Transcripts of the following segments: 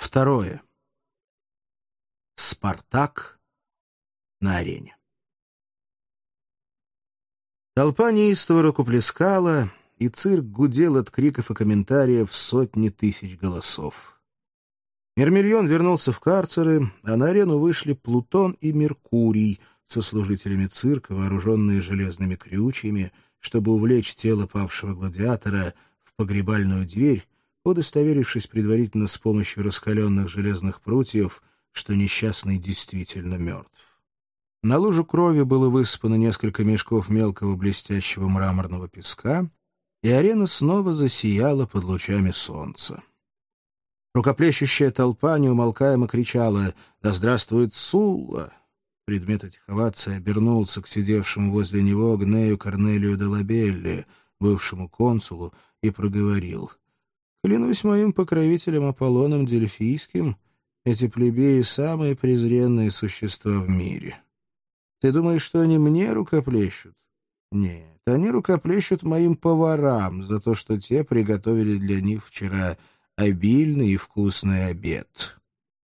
Второе. Спартак на арене. Толпа неистово рукоплескала, и цирк гудел от криков и комментариев сотни тысяч голосов. Мирмильон вернулся в карцеры, а на арену вышли Плутон и Меркурий со служителями цирка, вооруженные железными крючьями, чтобы увлечь тело павшего гладиатора в погребальную дверь, удостоверившись предварительно с помощью раскаленных железных прутьев, что несчастный действительно мертв. На лужу крови было высыпано несколько мешков мелкого блестящего мраморного песка, и арена снова засияла под лучами солнца. Рукоплещущая толпа неумолкаемо кричала «Да здравствует Сулла!». Предмет этих оваций обернулся к сидевшему возле него Гнею Корнелию де Лабелле, бывшему консулу, и проговорил: «Клянусь моим покровителем Аполлоном Дельфийским, эти плебеи — самые презренные существа в мире. Ты думаешь, что они мне рукоплещут? Нет, они рукоплещут моим поварам за то, что те приготовили для них вчера обильный и вкусный обед».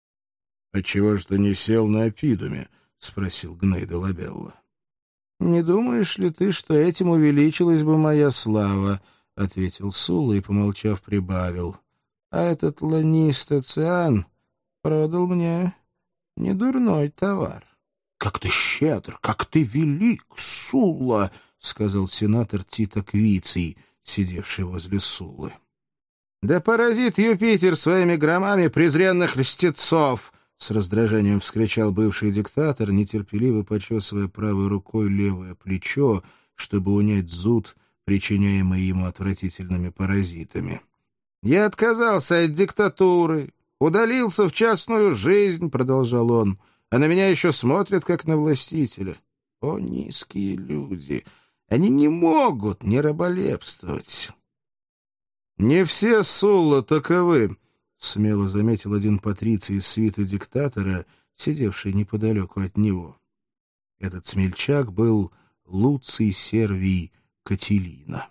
«Отчего же ты не сел на Апидуме?» — спросил Гней де Лабелла. «Не думаешь ли ты, что этим увеличилась бы моя слава?» — ответил Сулла и, помолчав, прибавил. «А этот ланист Ациан продал мне недурной товар». «Как ты щедр, как ты велик, Сулла!» — сказал сенатор Тито Квиций, сидевший возле Суллы. «Да поразит Юпитер своими громами презренных льстецов!» — с раздражением вскричал бывший диктатор, нетерпеливо почесывая правой рукой левое плечо, чтобы унять зуд, причиняемый ему отвратительными паразитами. «Я отказался от диктатуры, удалился в частную жизнь», — продолжал он, «а на меня еще смотрят, как на властителя. О, низкие люди! Они не могут не раболепствовать». «Не все Сулла таковы», — смело заметил один патриций из свиты диктатора, сидевший неподалеку от него. Этот смельчак был Луций Сервий Катилина.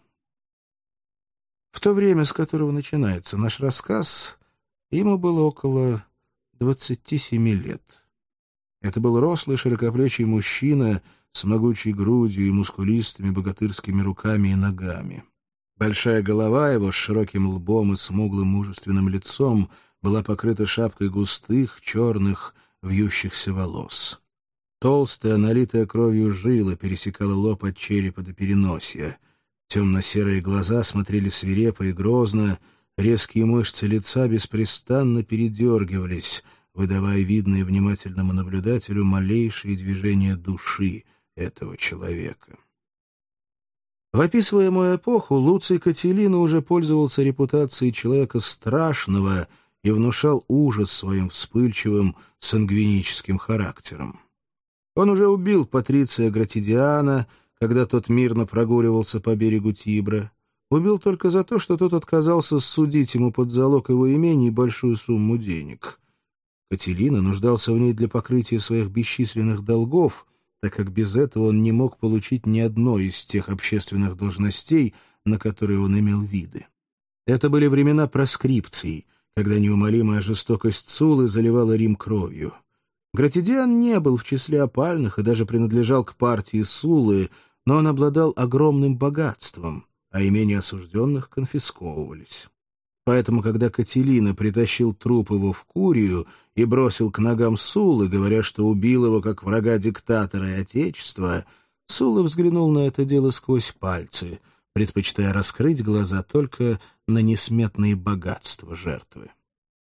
В то время, с которого начинается наш рассказ, ему было около 27 лет. Это был рослый широкоплечий мужчина с могучей грудью и мускулистыми богатырскими руками и ногами. Большая голова его с широким лбом и смуглым мужественным лицом была покрыта шапкой густых, черных, вьющихся волос. Толстая, налитая кровью жила пересекала лоб от черепа до переносия. Темно-серые глаза смотрели свирепо и грозно, резкие мышцы лица беспрестанно передергивались, выдавая видные внимательному наблюдателю малейшие движения души этого человека. В описываемую эпоху Луций Катилина уже пользовался репутацией человека страшного и внушал ужас своим вспыльчивым сангвиническим характером. Он уже убил патриция Гратидиана, когда тот мирно прогуливался по берегу Тибра. Убил только за то, что тот отказался судить ему под залог его имений большую сумму денег. Катилина нуждался в ней для покрытия своих бесчисленных долгов, так как без этого он не мог получить ни одной из тех общественных должностей, на которые он имел виды. Это были времена проскрипций, когда неумолимая жестокость Суллы заливала Рим кровью. Гратидиан не был в числе опальных и даже принадлежал к партии Суллы, но он обладал огромным богатством, а имения осужденных конфисковывались. Поэтому, когда Катилина притащил труп его в Курию и бросил к ногам Суллы, говоря, что убил его как врага диктатора и отечества, Сулла взглянул на это дело сквозь пальцы, предпочитая раскрыть глаза только на несметные богатства жертвы.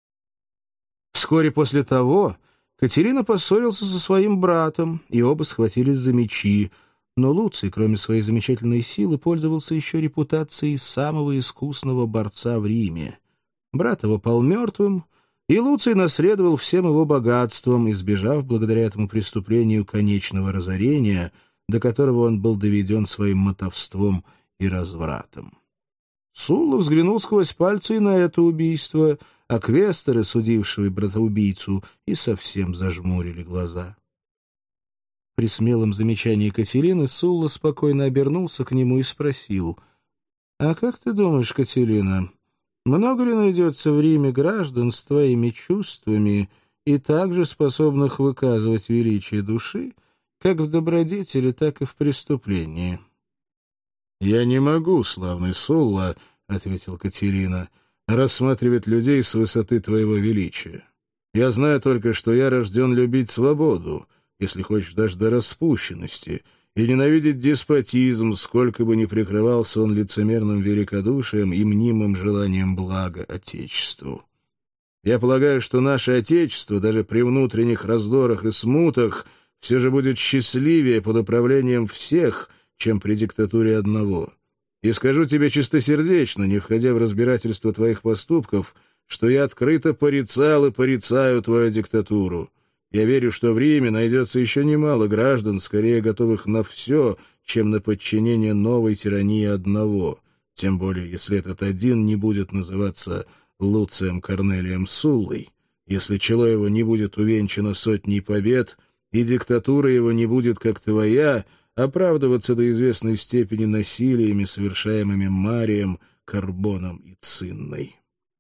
Вскоре после того Катилина поссорился со своим братом, и оба схватились за мечи, но Луций, кроме своей замечательной силы, пользовался еще репутацией самого искусного борца в Риме. Брат его пал мертвым, и Луций наследовал всем его богатством, избежав благодаря этому преступлению конечного разорения, до которого он был доведен своим мотовством и развратом. Сулла взглянул сквозь пальцы и на это убийство, а квесторы, судившие братоубийцу, и совсем зажмурили глаза. При смелом замечании Катилины Сулла спокойно обернулся к нему и спросил: «А как ты думаешь, Катилина, Много ли найдется в Риме граждан с твоими чувствами и также способных выказывать величие души, как в добродетели, так и в преступлении?» «Я не могу, славный Сулла, — ответил Катерина, — рассматривать людей с высоты твоего величия. Я знаю только, что я рожден любить свободу, если хочешь, даже до распущенности, и ненавидеть деспотизм, сколько бы ни прикрывался он лицемерным великодушием и мнимым желанием блага Отечеству. Я полагаю, что наше Отечество, даже при внутренних раздорах и смутах, все же будет счастливее под управлением всех, чем при диктатуре одного. И скажу тебе чистосердечно, не входя в разбирательство твоих поступков, что я открыто порицал и порицаю твою диктатуру. Я верю, что в Риме найдется еще немало граждан, скорее готовых на все, чем на подчинение новой тирании одного, тем более если этот один не будет называться Луцием Корнелием Суллой, если чело его не будет увенчано сотней побед, и диктатура его не будет, как твоя, оправдываться до известной степени насилиями, совершаемыми Марием, Карбоном и Цинной.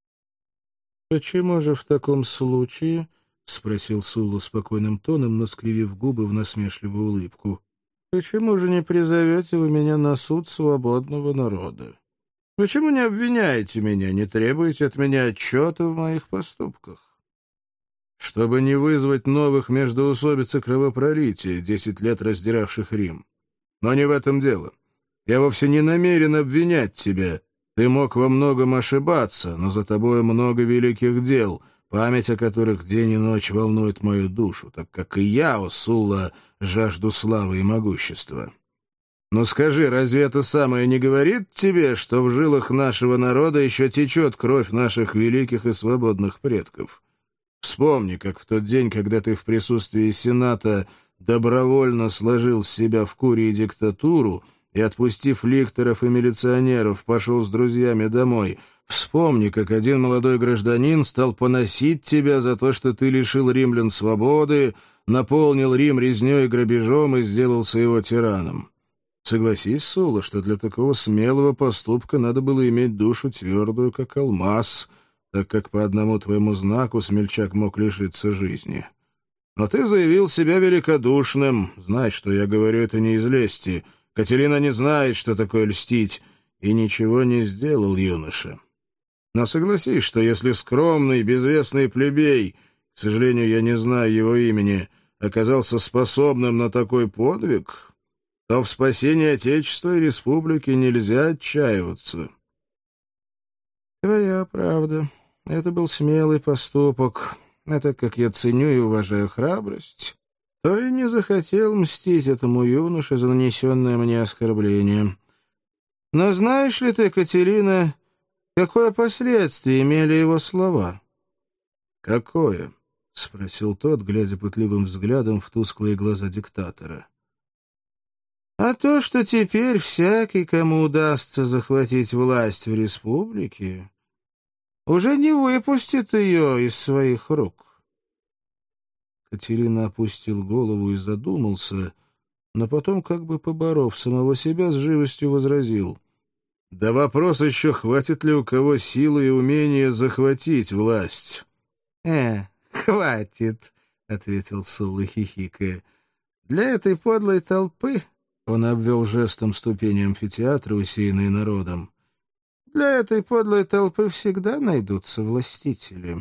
«Почему же в таком случае, — спросил Сулла спокойным тоном, но скривив губы в насмешливую улыбку, — почему же не призовете вы меня на суд свободного народа? Почему не обвиняете меня, не требуете от меня отчета в моих поступках?» «Чтобы не вызвать новых междоусобиц и кровопролития, 10 лет раздиравших Рим. Но не в этом дело. Я вовсе не намерен обвинять тебя. Ты мог во многом ошибаться, но за тобой много великих дел, память о которых день и ночь волнует мою душу, так как и я, о Сулла, жажду славы и могущества. Но скажи, разве это самое не говорит тебе, что в жилах нашего народа еще течет кровь наших великих и свободных предков? Вспомни, как в тот день, когда ты в присутствии Сената добровольно сложил с себя в Курии диктатуру и, отпустив ликторов и милиционеров, пошел с друзьями домой. Вспомни, как один молодой гражданин стал поносить тебя за то, что ты лишил римлян свободы, наполнил Рим резней и грабежом и сделался его тираном. Согласись, Сулла, что для такого смелого поступка надо было иметь душу твердую, как алмаз, так как по одному твоему знаку смельчак мог лишиться жизни. Но ты заявил себя великодушным. Знай, что я говорю это не из лести. Катерина не знает, что такое льстить, и ничего не сделал юноша. Но согласись, что если скромный, безвестный плебей, к сожалению, я не знаю его имени, оказался способным на такой подвиг, то в спасении Отечества и Республики нельзя отчаиваться. Твоя правда. Это был смелый поступок. А так как я ценю и уважаю храбрость, то и не захотел мстить этому юноше за нанесенное мне оскорбление. Но знаешь ли ты, Катерина, какое последствие имели его слова? — Какое? — спросил тот, глядя пытливым взглядом в тусклые глаза диктатора. — А то, что теперь всякий, кому удастся захватить власть в республике, уже не выпустит ее из своих рук. Катерина опустил голову и задумался, но потом, как бы поборов самого себя, с живостью возразил: «Да вопрос еще, хватит ли у кого силы и умения захватить власть?» Хватит», — ответил Сулла, хихикая. «Для этой подлой толпы...» — он обвел жестом ступени амфитеатра, усеянные народом. «Для этой подлой толпы всегда найдутся властители».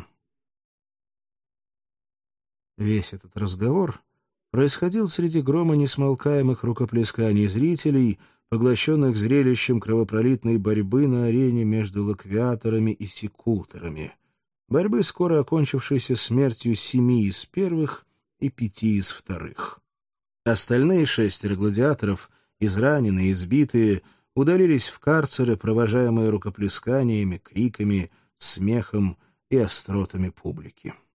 Весь этот разговор происходил среди грома несмолкаемых рукоплесканий зрителей, поглощенных зрелищем кровопролитной борьбы на арене между лаквиаторами и секуторами. Борьбы, скоро окончившейся смертью 7 из первых и 5 из вторых. Остальные 6 гладиаторов, израненные, избитые, удалились в карцеры, провожаемые рукоплесканиями, криками, смехом и остротами публики.